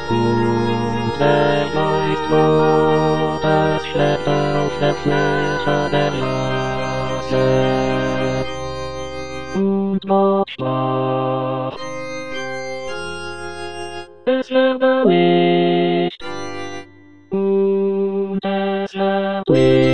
Und er weiß, wo das schlägt auf der Fläche der Nase. Und macht Spaß. Es lernt er nicht. Und es lernt nicht.